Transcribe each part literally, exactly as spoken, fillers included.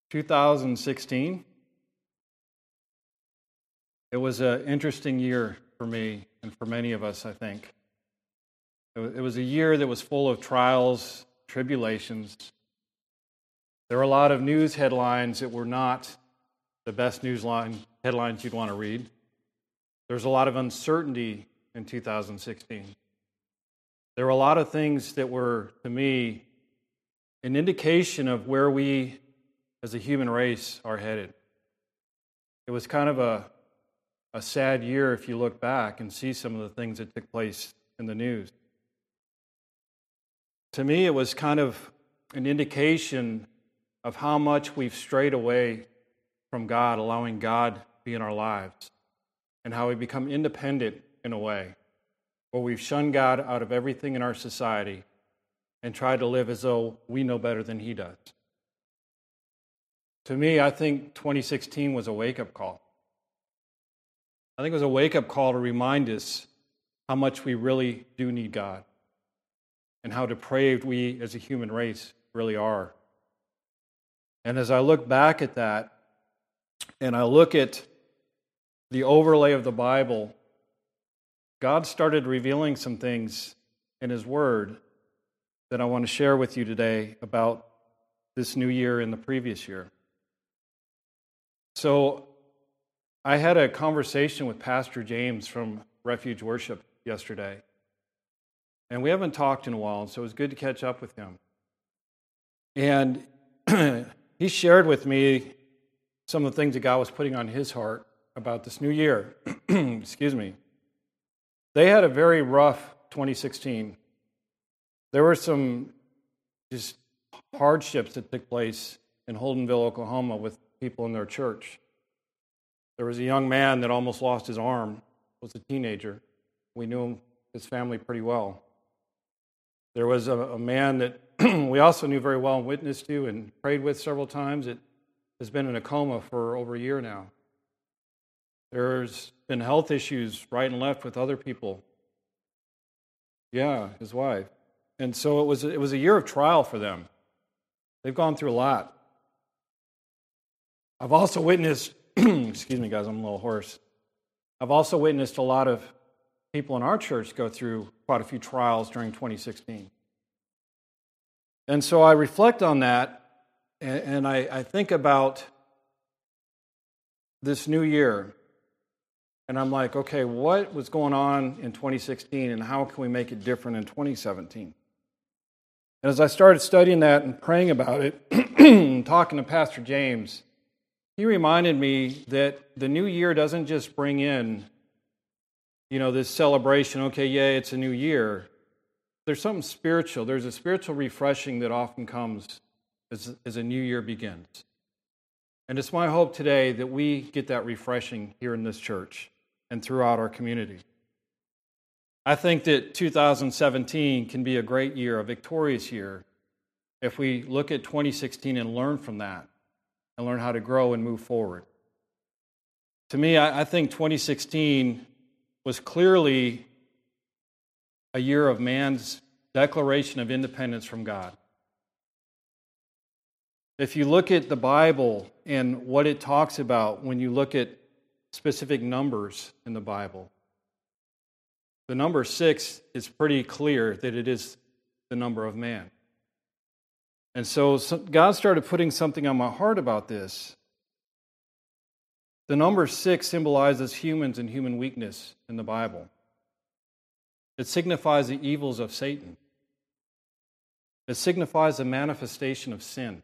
two thousand sixteen, it was an interesting year for me and for many of us, I think. It was a year that was full of trials, tribulations. There were a lot of news headlines that were not the best news line headlines you'd want to read. There was a lot of uncertainty in two thousand sixteen. There were a lot of things that were, to me, an indication of where we as a human race are headed. It was kind of a, a sad year if you look back and see some of the things that took place in the news. To me, it was kind of an indication of how much we've strayed away from God, allowing God to be in our lives, and how we become independent in a way, where we've shunned God out of everything in our society and tried to live as though we know better than He does. To me, I think twenty sixteen was a wake-up call. I think it was a wake-up call to remind us how much we really do need God and how depraved we as a human race really are. And as I look back at that, and I look at the overlay of the Bible, God started revealing some things in His Word that I want to share with you today about this new year and the previous year. So I had a conversation with Pastor James from Refuge Worship yesterday, and we haven't talked in a while, so it was good to catch up with him. And he shared with me some of the things that God was putting on his heart about this new year. Excuse me. They had a very rough twenty sixteen. There were some just hardships that took place in Holdenville, Oklahoma, with people in their church. There was a young man that almost lost his arm, was a teenager. We knew him, his family pretty well. There was a, a man that we also knew very well and witnessed to and prayed with several times that has been in a coma for over a year now. There's been health issues right and left with other people. Yeah, his wife. And so it was it was a year of trial for them. They've gone through a lot. I've also witnessed, excuse me guys, I'm a little hoarse. I've also witnessed a lot of people in our church go through quite a few trials during twenty sixteen. And so I reflect on that, and I, I think about this new year. And I'm like, okay, what was going on in twenty sixteen, and how can we make it different in twenty seventeen? And as I started studying that and praying about it, and talking to Pastor James, he reminded me that the new year doesn't just bring in, you know, this celebration, okay, yay, it's a new year. There's something spiritual. There's a spiritual refreshing that often comes as, as a new year begins. And it's my hope today that we get that refreshing here in this church and throughout our community. I think that two thousand seventeen can be a great year, a victorious year, if we look at twenty sixteen and learn from that and learn how to grow and move forward. To me, I, I think twenty sixteen was clearly a year of man's declaration of independence from God. If you look at the Bible and what it talks about when you look at specific numbers in the Bible, the number six is pretty clear that it is the number of man. And so God started putting something on my heart about this. The number six symbolizes humans and human weakness in the Bible. It signifies the evils of Satan. It signifies the manifestation of sin.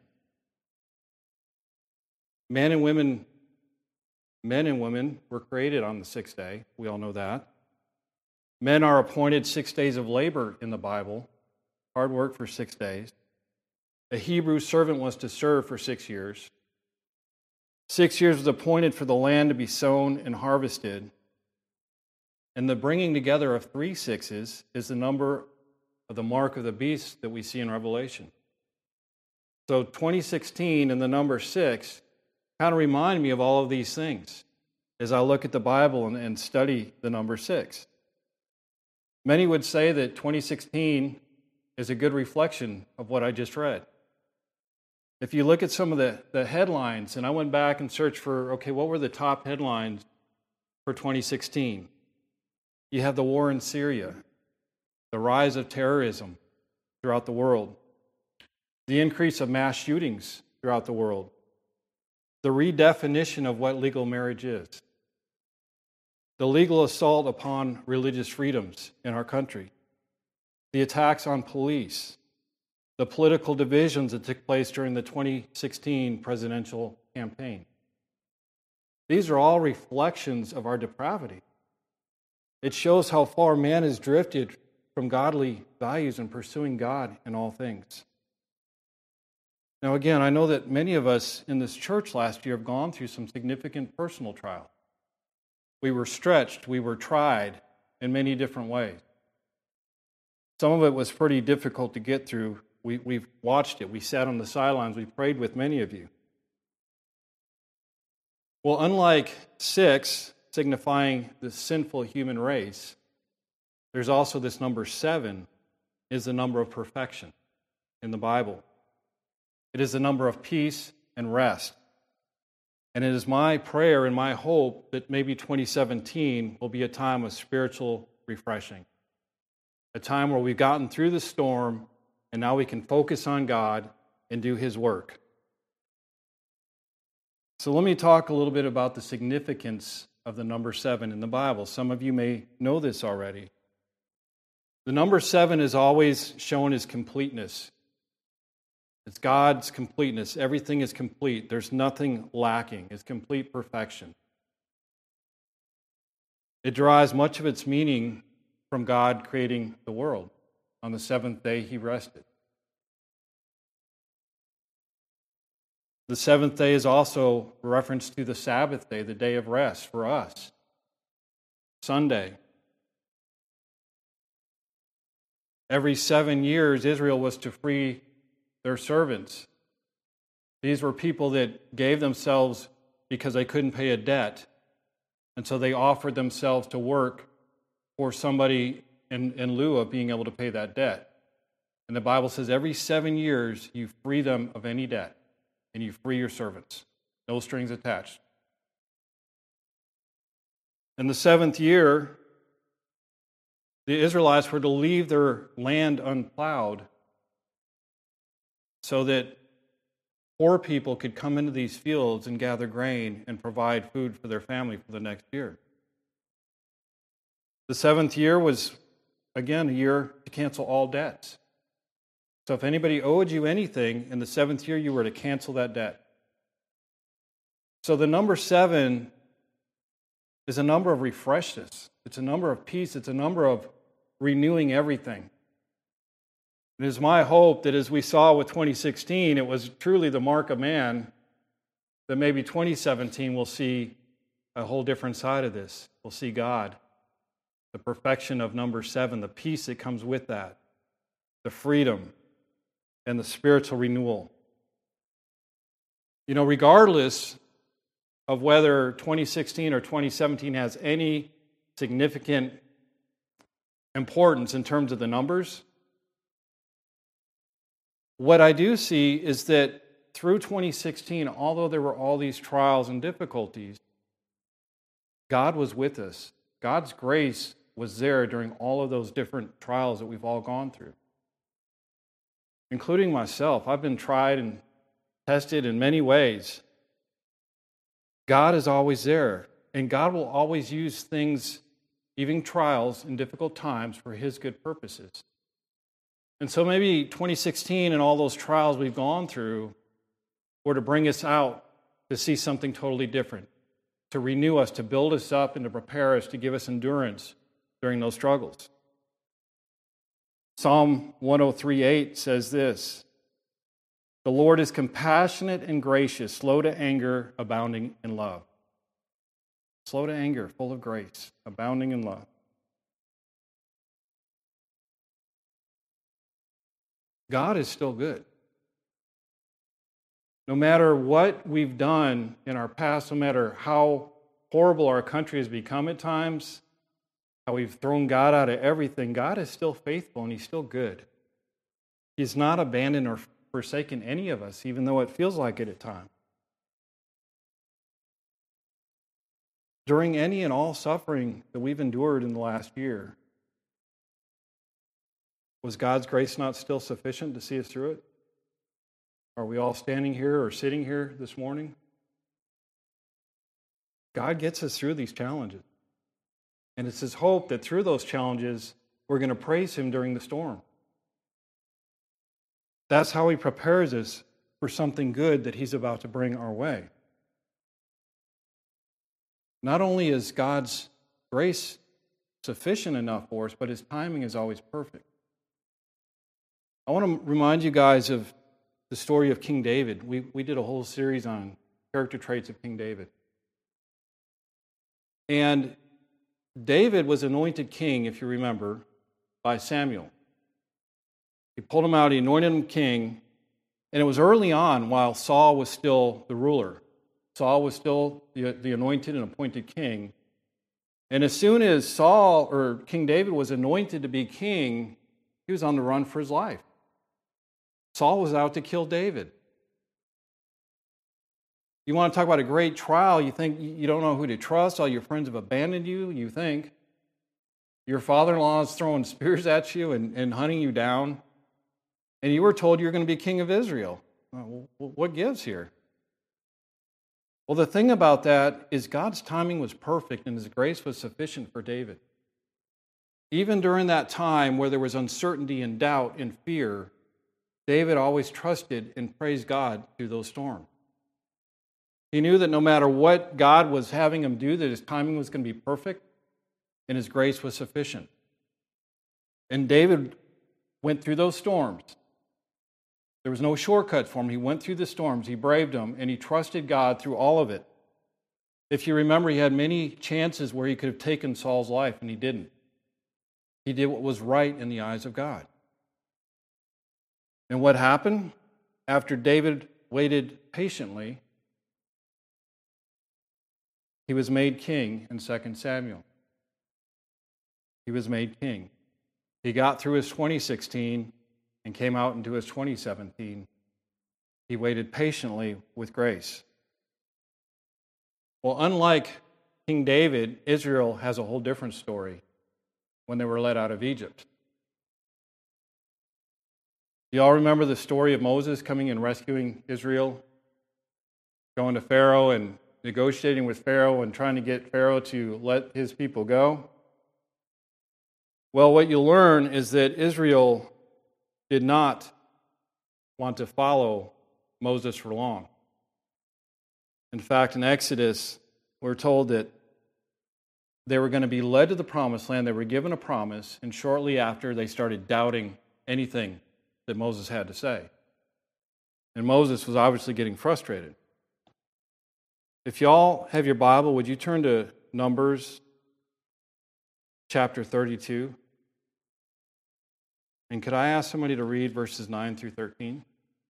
Men and women, men and women were created on the sixth day. We all know that. Men are appointed six days of labor in the Bible, hard work for six days. A Hebrew servant was to serve for six years. Six years was appointed for the land to be sown and harvested. And the bringing together of three sixes is the number of the mark of the beast that we see in Revelation. So twenty sixteen and the number six kind of remind me of all of these things as I look at the Bible and, and study the number six. Many would say that twenty sixteen is a good reflection of what I just read. If you look at some of the, the headlines, and I went back and searched for, okay, what were the top headlines for twenty sixteen? You have the war in Syria, the rise of terrorism throughout the world, the increase of mass shootings throughout the world, the redefinition of what legal marriage is, the legal assault upon religious freedoms in our country, the attacks on police, the political divisions that took place during the twenty sixteen presidential campaign. These are all reflections of our depravity. It shows how far man has drifted from godly values and pursuing God in all things. Now again, I know that many of us in this church last year have gone through some significant personal trials. We were stretched, we were tried in many different ways. Some of it was pretty difficult to get through. We, we've watched it. We sat on the sidelines. We prayed with many of you. Well, unlike six, signifying the sinful human race, there's also this number seven, is the number of perfection in the Bible. It is the number of peace and rest. And it is my prayer and my hope that maybe twenty seventeen will be a time of spiritual refreshing, a time where we've gotten through the storm and now we can focus on God and do His work. So let me talk a little bit about the significance of the number seven in the Bible. Some of you may know this already. The number seven is always shown as completeness. It's God's completeness. Everything is complete. There's nothing lacking. It's complete perfection. It derives much of its meaning from God creating the world. On the seventh day, He rested. The seventh day is also a reference to the Sabbath day, the day of rest for us. Sunday. Every seven years, Israel was to free their servants. These were people that gave themselves because they couldn't pay a debt, and so they offered themselves to work for somebody in, in lieu of being able to pay that debt. And the Bible says every seven years you free them of any debt, and you free your servants. No strings attached. In the seventh year, the Israelites were to leave their land unplowed so that poor people could come into these fields and gather grain and provide food for their family for the next year. The seventh year was, again, a year to cancel all debts. So if anybody owed you anything, in the seventh year you were to cancel that debt. So the number seven is a number of refreshness. It's a number of peace. It's a number of renewing everything. It is my hope that as we saw with twenty sixteen, it was truly the mark of man, that maybe twenty seventeen will see a whole different side of this. We'll see God, the perfection of number seven, the peace that comes with that, the freedom, and the spiritual renewal. You know, regardless of whether twenty sixteen or twenty seventeen has any significant importance in terms of the numbers, what I do see is that through twenty sixteen, although there were all these trials and difficulties, God was with us. God's grace was there during all of those different trials that we've all gone through. Including myself. I've been tried and tested in many ways. God is always there, and God will always use things, even trials in difficult times, for His good purposes. And so maybe twenty sixteen and all those trials we've gone through were to bring us out to see something totally different, to renew us, to build us up, and to prepare us, to give us endurance during those struggles. Psalm one oh three eight says this: "The Lord is compassionate and gracious, slow to anger, abounding in love." Slow to anger, full of grace, abounding in love. God is still good. No matter what we've done in our past, no matter how horrible our country has become at times, how we've thrown God out of everything, God is still faithful and He's still good. He's not abandoned our, forsaken any of us, even though it feels like it at times. During any and all suffering that we've endured in the last year, was God's grace not still sufficient to see us through it? Are we all standing here or sitting here this morning? God gets us through these challenges. And it's His hope that through those challenges, we're going to praise Him during the storm. That's how He prepares us for something good that He's about to bring our way. Not only is God's grace sufficient enough for us, but His timing is always perfect. I want to remind you guys of the story of King David. We, we did a whole series on character traits of King David. And David was anointed king, if you remember, by Samuel. He pulled him out, he anointed him king, and it was early on while Saul was still the ruler. Saul was still the, the anointed and appointed king. And as soon as Saul, or King David, was anointed to be king, he was on the run for his life. Saul was out to kill David. You want to talk about a great trial, you think you don't know who to trust, all your friends have abandoned you, you think. Your father-in-law is throwing spears at you and, and hunting you down, and you were told you're going to be king of Israel. Well, what gives here? Well, the thing about that is God's timing was perfect and His grace was sufficient for David. Even during that time where there was uncertainty and doubt and fear, David always trusted and praised God through those storms. He knew that no matter what God was having him do, that His timing was going to be perfect and His grace was sufficient. And David went through those storms. There was no shortcut for him. He went through the storms, he braved them, and he trusted God through all of it. If you remember, he had many chances where he could have taken Saul's life, and he didn't. He did what was right in the eyes of God. And what happened? After David waited patiently, he was made king in Second Samuel. He was made king. He got through his twenty sixteen and came out into his twenty seventeen. He waited patiently with grace. Well, unlike King David, Israel has a whole different story when they were led out of Egypt. Do you all remember the story of Moses coming and rescuing Israel? Going to Pharaoh and negotiating with Pharaoh and trying to get Pharaoh to let his people go? Well, what you'll learn is that Israel did not want to follow Moses for long. In fact, in Exodus, we're told that they were going to be led to the promised land. They were given a promise, and shortly after, they started doubting anything that Moses had to say. And Moses was obviously getting frustrated. If y'all have your Bible, would you turn to Numbers chapter thirty-two? And could I ask somebody to read verses nine through thirteen?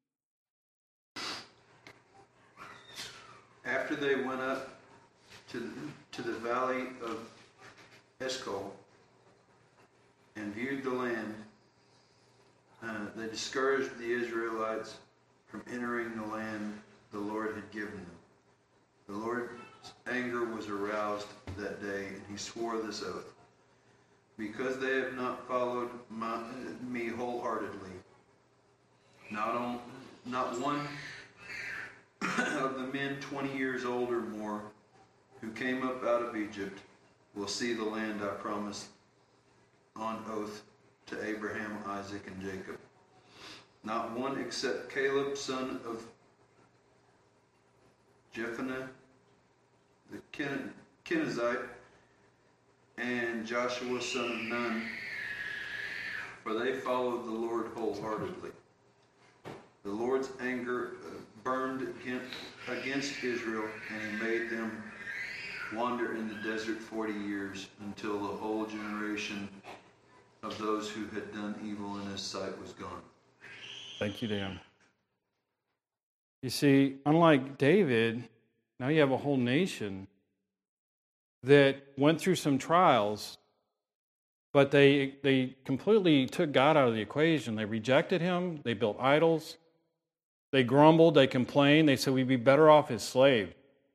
After they went up to the, to the valley of Eshcol and viewed the land, uh, they discouraged the Israelites from entering the land the Lord had given them. The Lord's anger was aroused that day, and He swore this oath: because they have not followed my, me wholeheartedly, not on, not one of the men twenty years old or more who came up out of Egypt will see the land I promised on oath to Abraham, Isaac, and Jacob. Not one except Caleb, son of Jephunneh, the Ken- Kenizzite, and Joshua, son of Nun, for they followed the Lord wholeheartedly. The Lord's anger burned against Israel, and He made them wander in the desert forty years, until the whole generation of those who had done evil in His sight was gone. Thank you, Dan. You see, unlike David, now you have a whole nation that went through some trials, but they they completely took God out of the equation. They rejected Him, they built idols, They grumbled, they complained, they said we'd be better off as slaves.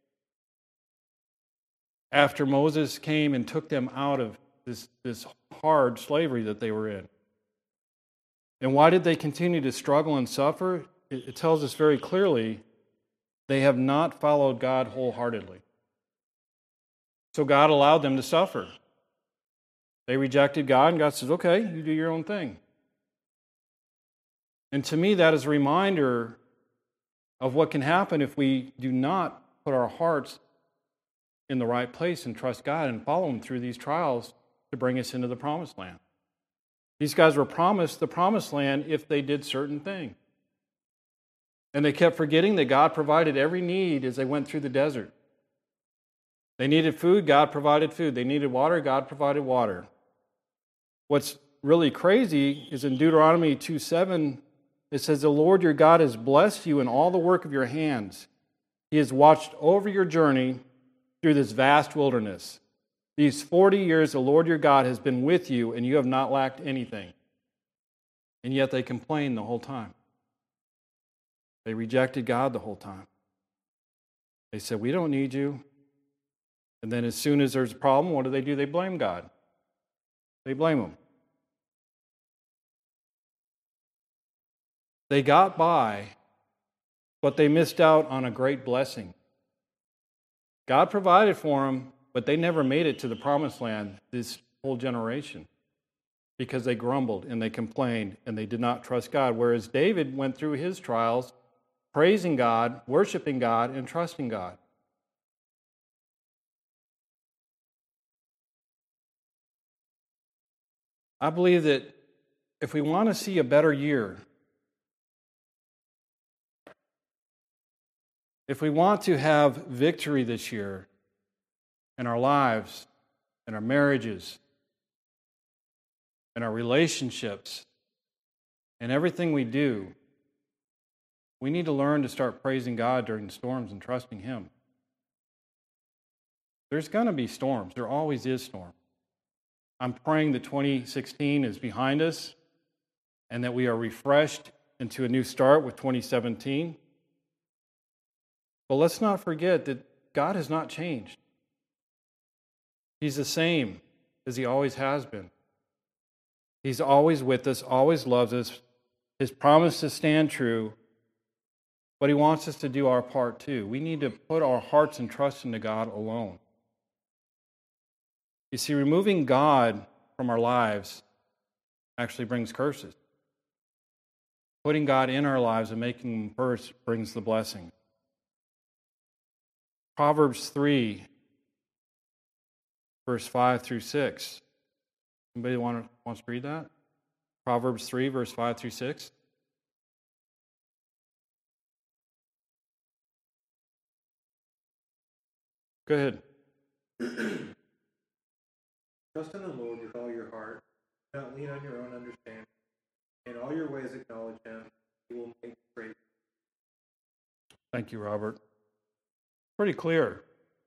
After Moses came and took them out of this, this hard slavery that they were in. And why did they continue to struggle and suffer? It, it tells us very clearly they have not followed God wholeheartedly. So God allowed them to suffer. They rejected God, and God says, okay, you do your own thing. And to me, that is a reminder of what can happen if we do not put our hearts in the right place and trust God and follow Him through these trials to bring us into the promised land. These guys were promised the promised land if they did certain things. And they kept forgetting that God provided every need as they went through the desert. They needed food, God provided food. They needed water, God provided water. What's really crazy is in Deuteronomy two seven, it says, the Lord your God has blessed you in all the work of your hands. He has watched over your journey through this vast wilderness. These forty years the Lord your God has been with you, and you have not lacked anything. And yet they complained the whole time. They rejected God the whole time. They said, we don't need you. And then as soon as there's a problem, what do they do? They blame God. They blame Him. They got by, but they missed out on a great blessing. God provided for them, but they never made it to the promised land, this whole generation, because they grumbled and they complained and they did not trust God. Whereas David went through his trials praising God, worshiping God, and trusting God. I believe that if we want to see a better year, if we want to have victory this year in our lives, in our marriages, in our relationships, in everything we do, we need to learn to start praising God during the storms and trusting Him. There's going to be storms. There always is storms. I'm praying that twenty sixteen is behind us and that we are refreshed into a new start with twenty seventeen. But let's not forget that God has not changed. He's the same as He always has been. He's always with us, always loves us. His promises stand true, but He wants us to do our part too. We need to put our hearts and trust into God alone. You see, removing God from our lives actually brings curses. Putting God in our lives and making Him first brings the blessing. Proverbs three, verse five through six. Anybody want to, wants to read that? Proverbs three, verse five through six. Go ahead. Trust in the Lord with all your heart. Do not lean on your own understanding. In all your ways acknowledge Him. He will make you straight. Thank you, Robert. Pretty clear.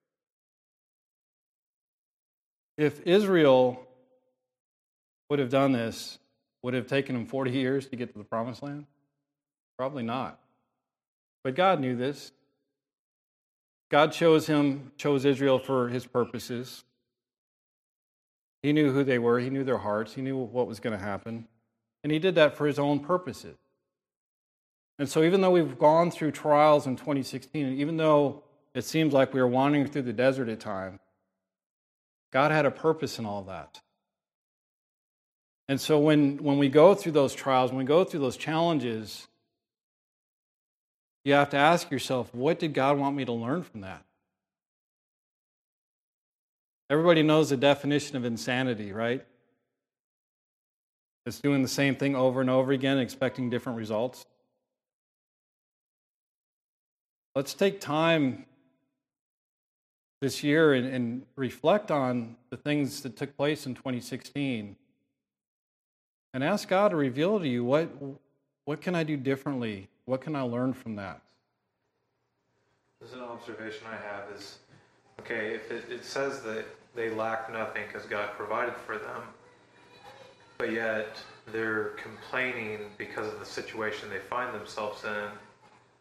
If Israel would have done this, would it have taken them forty years to get to the promised land? Probably not. But God knew this. God chose him, chose Israel for His purposes. He knew who they were. He knew their hearts. He knew what was going to happen. And He did that for His own purposes. And so even though we've gone through trials in twenty sixteen, and even though it seems like we were wandering through the desert at times, God had a purpose in all of that. And so when, when we go through those trials, when we go through those challenges, you have to ask yourself, what did God want me to learn from that? Everybody knows the definition of insanity, right? It's doing the same thing over and over again, expecting different results. Let's take time this year and, and reflect on the things that took place in twenty sixteen and ask God to reveal to you, what, what can I do differently? What can I learn from that? There's an observation I have is, okay, if it, it says that they lack nothing because God provided for them, but yet they're complaining because of the situation they find themselves in,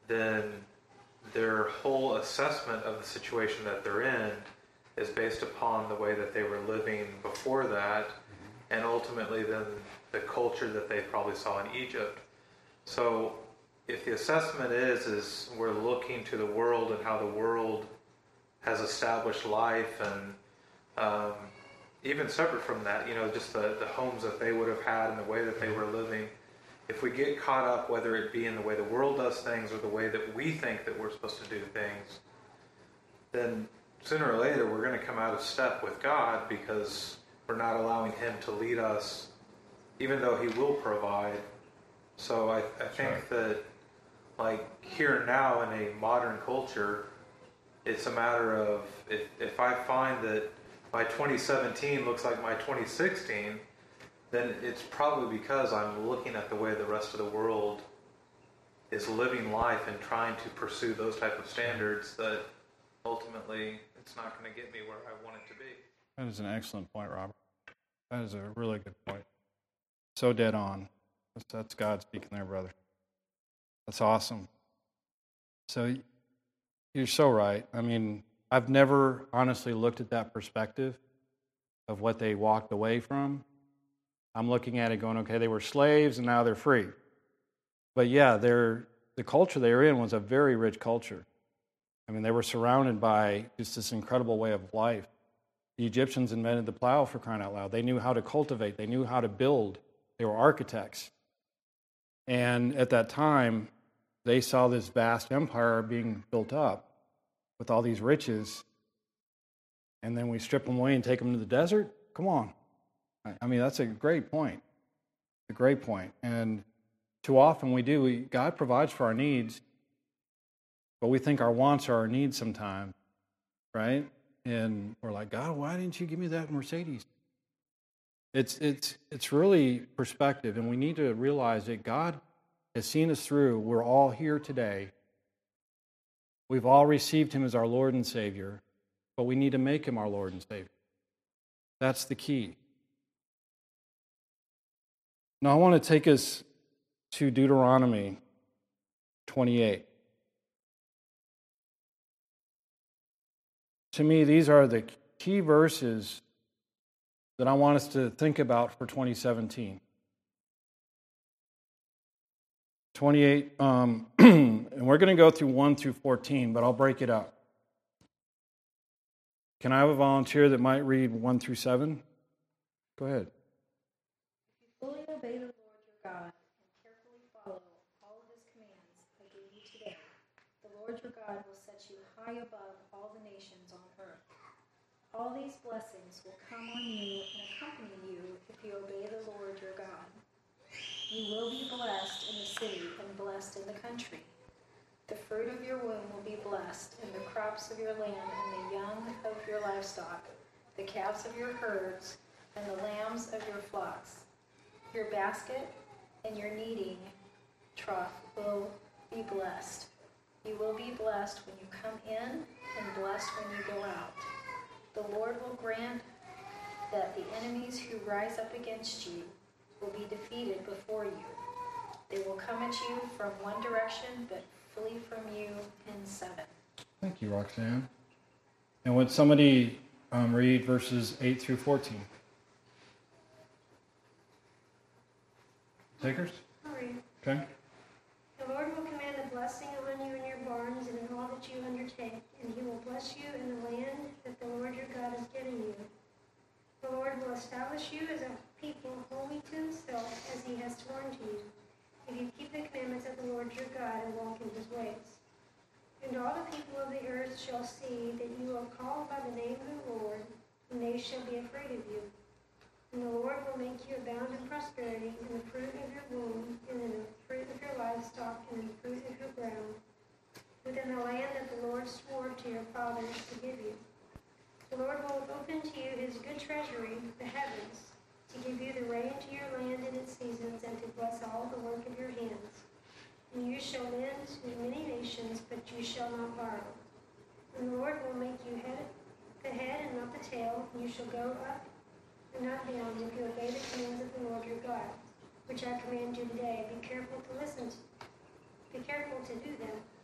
then their whole assessment of the situation that they're in is based upon the way that they were living before that, and ultimately then the culture that they probably saw in Egypt. So if the assessment is, is we're looking to the world and how the world has established life, and um, even separate from that, you know, just the, the homes that they would have had and the way that they were living, if we get caught up, whether it be in the way the world does things or the way that we think that we're supposed to do things, then sooner or later we're going to come out of step with God, because we're not allowing Him to lead us, even though He will provide. So I, I think right. that, like, here and now in a modern culture, it's a matter of, if, if I find that my twenty seventeen looks like my twenty sixteen, then it's probably because I'm looking at the way the rest of the world is living life and trying to pursue those type of standards that ultimately it's not going to get me where I want it to be. That is an excellent point, Robert. That is a really good point. So dead on. That's, that's God speaking there, brother. That's awesome. So you're so right. I mean, I've never honestly looked at that perspective of what they walked away from. I'm looking at it going, okay, they were slaves and now they're free. But yeah, they're, the culture they were in was a very rich culture. I mean, they were surrounded by just this incredible way of life. The Egyptians invented the plow, for crying out loud. They knew how to cultivate. They knew how to build. They were architects. And at that time, they saw this vast empire being built up with all these riches. And then we strip them away and take them to the desert? Come on. I mean, that's a great point. A great point. And too often we do. We, God provides for our needs, but we think our wants are our needs sometimes, right? And we're like, God, why didn't you give me that Mercedes? It's it's it's really perspective, and we need to realize that God has seen us through. We're all here today. We've all received Him as our Lord and Savior, but we need to make Him our Lord and Savior. That's the key. Now I want to take us to Deuteronomy twenty-eight. To me, these are the key verses that I want us to think about for twenty seventeen. twenty-eight, um, and we're going to go through one through fourteen, but I'll break it up. Can I have a volunteer that might read one through seven? Go ahead. If you fully obey the Lord your God and carefully follow all of His commands I gave you today, the Lord your God will set you high above all the nations on earth. All these blessings will come on you and accompany you if you obey the Lord your God. You will be blessed in the city and blessed in the country. The fruit of your womb will be blessed, and the crops of your land and the young of your livestock, the calves of your herds, and the lambs of your flocks. Your basket and your kneading trough will be blessed. You will be blessed when you come in and blessed when you go out. The Lord will grant that the enemies who rise up against you will be defeated before you. They will come at you from one direction, but flee from you in seven. Thank you, Roxanne. And would somebody um, read verses eight through fourteen? Takers? I'll read. Okay. The Lord will command a blessing on you in your barns and in all that you undertake, and He will bless you in the land that the Lord your God is giving you. The Lord will establish you as a people holy to Himself, as He has sworn to you, if you keep the commandments of the Lord your God and walk in His ways. And all the people of the earth shall see that you are called by the name of the Lord, and they shall be afraid of you. And the Lord will make you abound in prosperity, in the fruit of your womb, and in the fruit of your livestock, and in the fruit of your ground, within the land that the Lord swore to your fathers to give you. The Lord will open to you His good treasury, the heavens, to give you the rain to your land in its seasons, and to bless all the work of your hands. And you shall lend to many nations, but you shall not borrow. And the Lord will make you head, the head and not the tail, and you shall go up and not down, if you obey the commands of the Lord your God, which I command you today. Be careful to listen to, be careful to do them.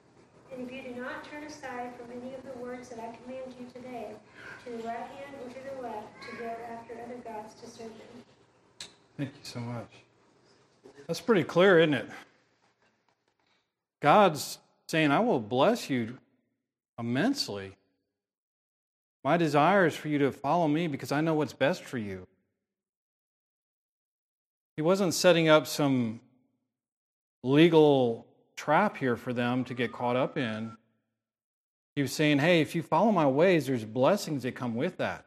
And if you do not turn aside from any of the words that I command you today, to the right hand or to the left, to go after other gods to serve them. Thank you so much. That's pretty clear, isn't it? God's saying, I will bless you immensely. My desire is for you to follow me because I know what's best for you. He wasn't setting up some legal trap here for them to get caught up in. He was saying, hey, if you follow my ways, there's blessings that come with that.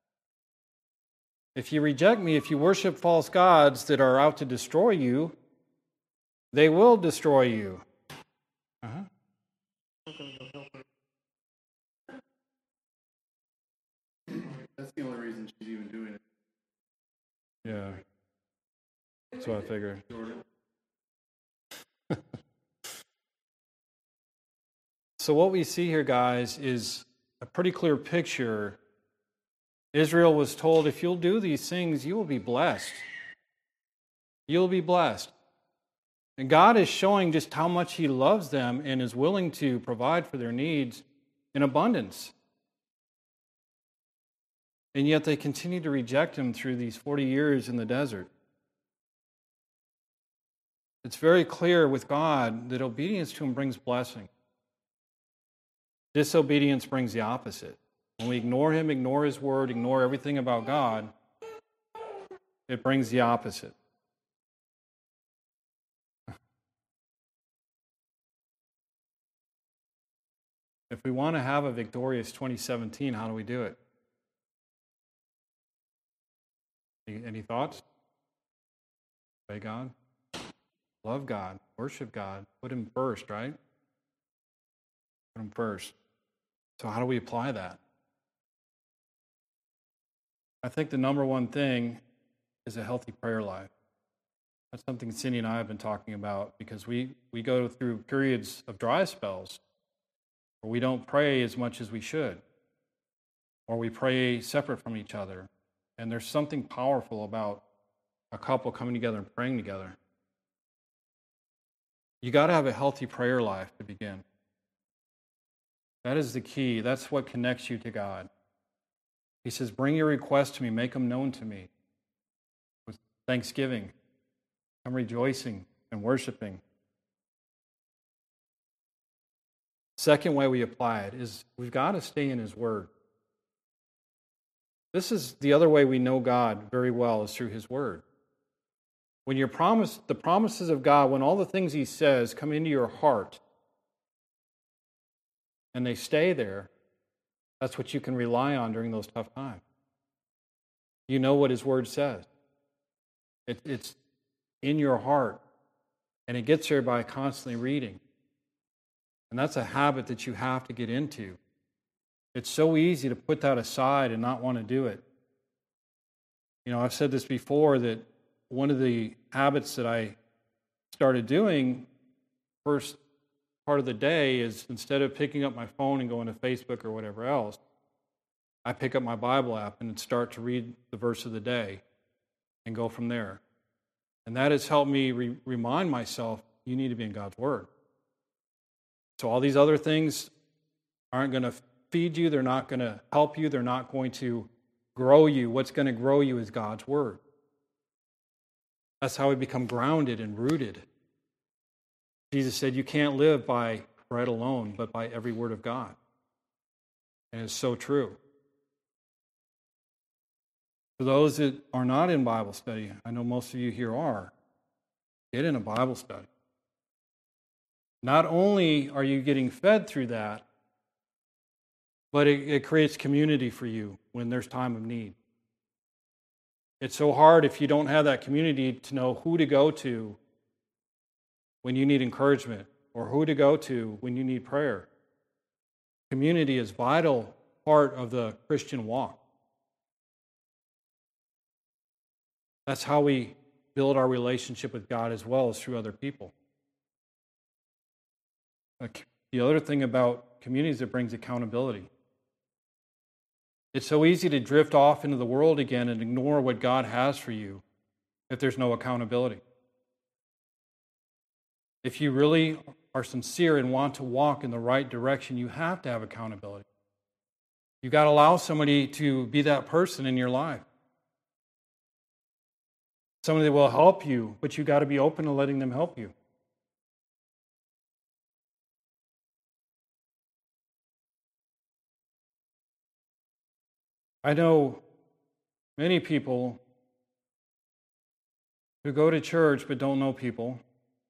If you reject me, if you worship false gods that are out to destroy you, they will destroy you. Uh-huh. That's the only reason she's even doing it. Yeah. That's what I figured. So what we see here, guys, is a pretty clear picture. Israel was told, if you'll do these things, you will be blessed. You'll be blessed. And God is showing just how much He loves them and is willing to provide for their needs in abundance. And yet they continue to reject Him through these forty years in the desert. It's very clear with God that obedience to Him brings blessing. Disobedience brings the opposite. When we ignore Him, ignore His word, ignore everything about God, it brings the opposite. If we want to have a victorious twenty seventeen, how do we do it? Any, any thoughts? Obey God. Love God. Worship God. Put Him first, right? Put Him first. So how do we apply that? I think the number one thing is a healthy prayer life. That's something Cindy and I have been talking about because we, we go through periods of dry spells where we don't pray as much as we should, or we pray separate from each other. And there's something powerful about a couple coming together and praying together. You got to have a healthy prayer life to begin. That is the key. That's what connects you to God. He says, bring your requests to me, make them known to me. With thanksgiving, I'm rejoicing and worshiping. Second way we apply it is we've got to stay in His Word. This is the other way we know God very well, is through His Word. When you're promised, the promises of God, when all the things He says come into your heart and they stay there, that's what you can rely on during those tough times. You know what His Word says. It, it's in your heart, and it gets there by constantly reading. And that's a habit that you have to get into. It's so easy to put that aside and not want to do it. You know, I've said this before, that one of the habits that I started doing first part of the day is, instead of picking up my phone and going to Facebook or whatever else, I pick up my Bible app and start to read the verse of the day and go from there. And that has helped me re- remind myself, you need to be in God's Word. So all these other things aren't going to feed you, they're not going to help you, they're not going to grow you. What's going to grow you is God's Word. That's how we become grounded and rooted. Jesus said, you can't live by bread alone, but by every word of God. And it's so true. For those that are not in Bible study, I know most of you here are, get in a Bible study. Not only are you getting fed through that, but it, it creates community for you when there's time of need. It's so hard if you don't have that community to know who to go to when you need encouragement, or who to go to when you need prayer. Community is a vital part of the Christian walk. That's how we build our relationship with God as well as through other people. The other thing about community is it brings accountability. It's so easy to drift off into the world again and ignore what God has for you if there's no accountability. If you really are are sincere and want to walk in the right direction, you have to have accountability. You've got to allow somebody to be that person in your life. Somebody that will help you, but you've got to be open to letting them help you. I know many people who go to church but don't know people.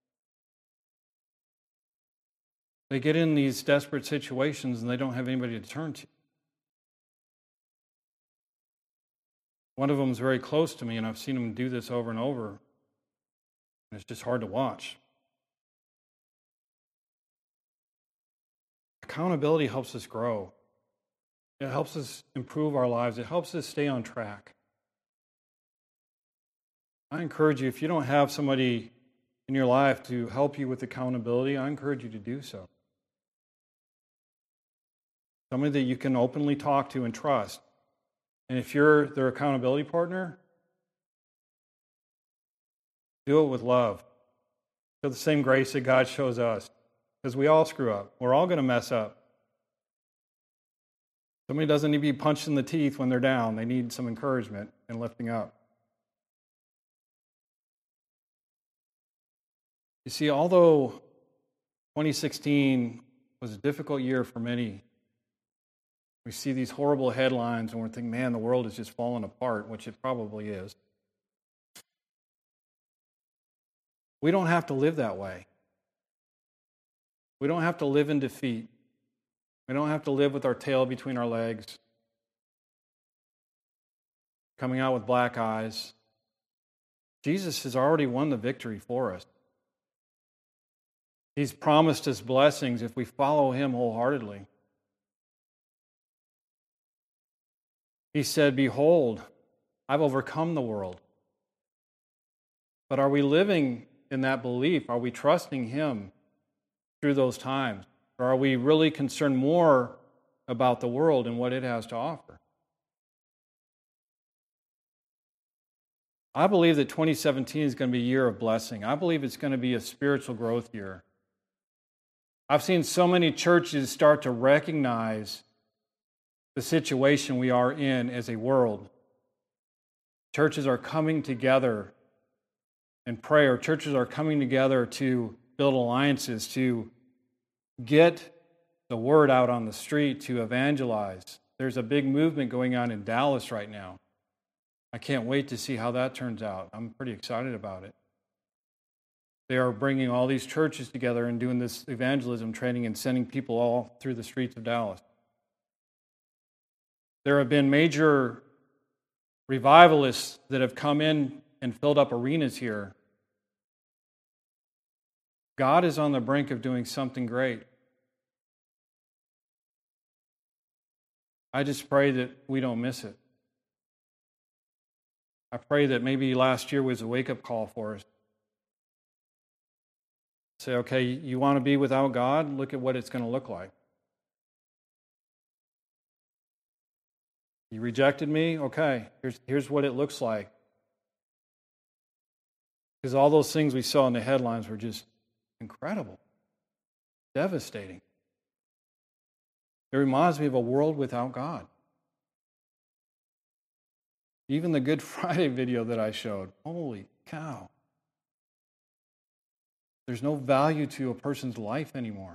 They get in these desperate situations and they don't have anybody to turn to. One of them is very close to me, and I've seen him do this over and over. And it's just hard to watch. Accountability helps us grow. It helps us improve our lives. It helps us stay on track. I encourage you, if you don't have somebody in your life to help you with accountability, I encourage you to do so. Somebody that you can openly talk to and trust. And if you're their accountability partner, do it with love. Show the same grace that God shows us. Because we all screw up. We're all going to mess up. Somebody doesn't need to be punched in the teeth when they're down. They need some encouragement and lifting up. You see, although twenty sixteen was a difficult year for many, we see these horrible headlines and we're thinking, man, the world is just falling apart, which it probably is. We don't have to live that way. We don't have to live in defeat. We don't have to live with our tail between our legs, coming out with black eyes. Jesus has already won the victory for us. He's promised us blessings if we follow Him wholeheartedly. He said, behold, I've overcome the world. But are we living in that belief? Are we trusting Him through those times? Or are we really concerned more about the world and what it has to offer? I believe that twenty seventeen is going to be a year of blessing. I believe it's going to be a spiritual growth year. I've seen so many churches start to recognize the situation we are in as a world. Churches are coming together in prayer. Churches are coming together to build alliances, to get the word out on the street, to evangelize. There's a big movement going on in Dallas right now. I can't wait to see how that turns out. I'm pretty excited about it. They are bringing all these churches together and doing this evangelism training and sending people all through the streets of Dallas. There have been major revivalists that have come in and filled up arenas here. God is on the brink of doing something great. I just pray that we don't miss it. I pray that maybe last year was a wake-up call for us. Say, okay, you want to be without God? Look at what it's going to look like. You rejected me? Okay, here's, here's what it looks like. Because all those things we saw in the headlines were just incredible, devastating. It reminds me of a world without God. Even the Good Friday video that I showed, holy cow. There's no value to a person's life anymore.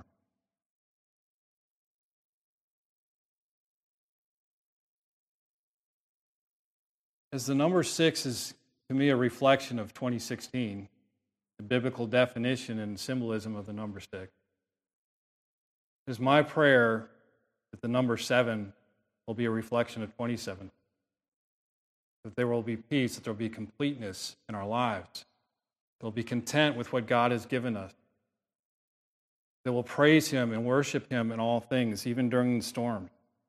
As the number six is, to me, a reflection of twenty sixteen, the biblical definition and symbolism of the number six, it is my prayer that the number seven will be a reflection of twenty-seven. That there will be peace, that there will be completeness in our lives. That we'll be content with what God has given us. That we'll praise Him and worship Him in all things, even during the storm.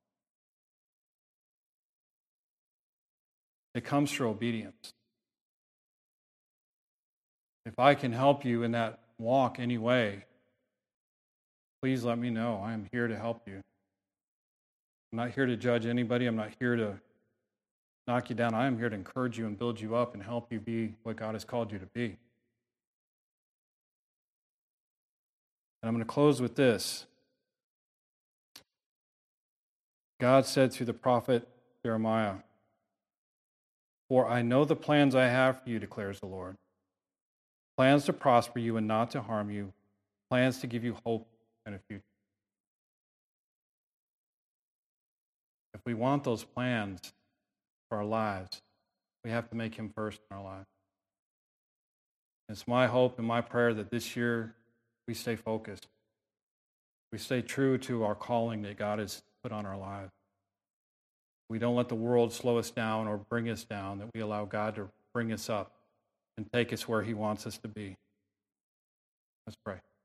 It comes through obedience. If I can help you in that walk anyway, please let me know. I am here to help you. I'm not here to judge anybody. I'm not here to knock you down. I am here to encourage you and build you up and help you be what God has called you to be. And I'm going to close with this. God said through the prophet Jeremiah, "For I know the plans I have for you, declares the Lord. Plans to prosper you and not to harm you, plans to give you hope and a future." If we want those plans for our lives, we have to make him first in our lives. It's my hope and my prayer that this year we stay focused. We stay true to our calling that God has put on our lives. We don't let the world slow us down or bring us down, that we allow God to bring us up and take us where he wants us to be. Let's pray.